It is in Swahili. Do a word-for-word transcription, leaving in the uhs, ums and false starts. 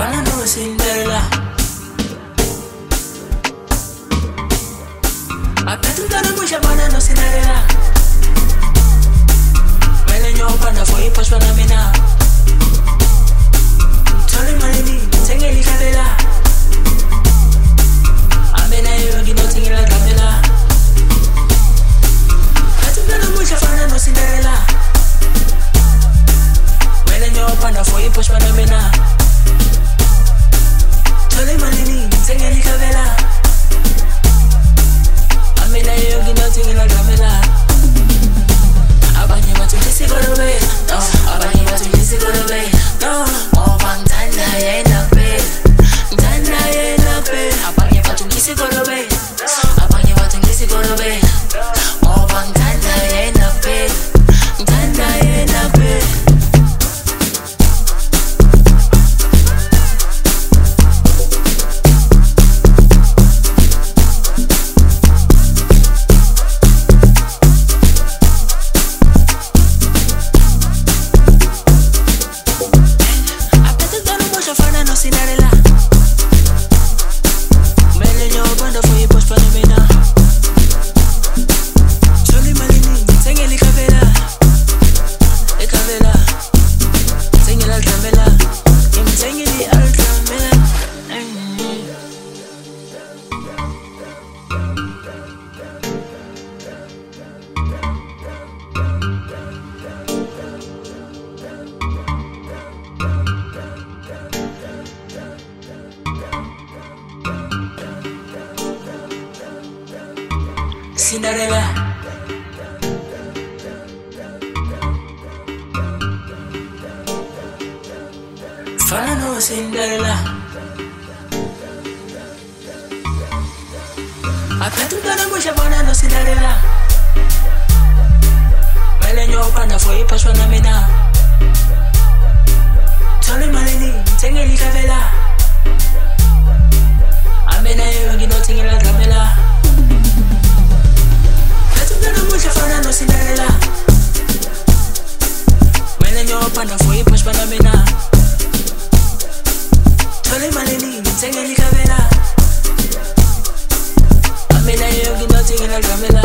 Fana no Cinderella. Apetu dana musha fana no Cinderella. Mele nyo panda foi pas fana mina. Tole malini tengeli kadela. Amena yo gino tengela kadela. Apetu dana musha fana no Cinderella. Mele nyo panda foi pas fana mina. Tole malini tengeli kadela. Amena yo gino tengela kadela. Abanye batu jisi gorobe, no. Abanye batu jisi gorobe, no. Mo bang tanda ye na pe, tanda ye na pe. Abanye batu jisi gorobe, abanye batu jisi gorobe, mo bang tanda ye na pe, tanda ye na pe. Cinderella. Mele nyo banda foi pos pa mina. Soli malini, tengeli kavela. E kavela. Tengeli altramela. Im tengeli altramela. Cinderella. Fana no Cinderella. Apetu dana musha fana no Cinderella. Mele nyo panda foi pas fana mina. Tole malini tengeli kavela. Amena yo gino tengela kamela. Fana no Cinderella. Mele nyo panda foi pas fana mina. Tole malini tengeli kavela. Amena yo gino tengela kamela.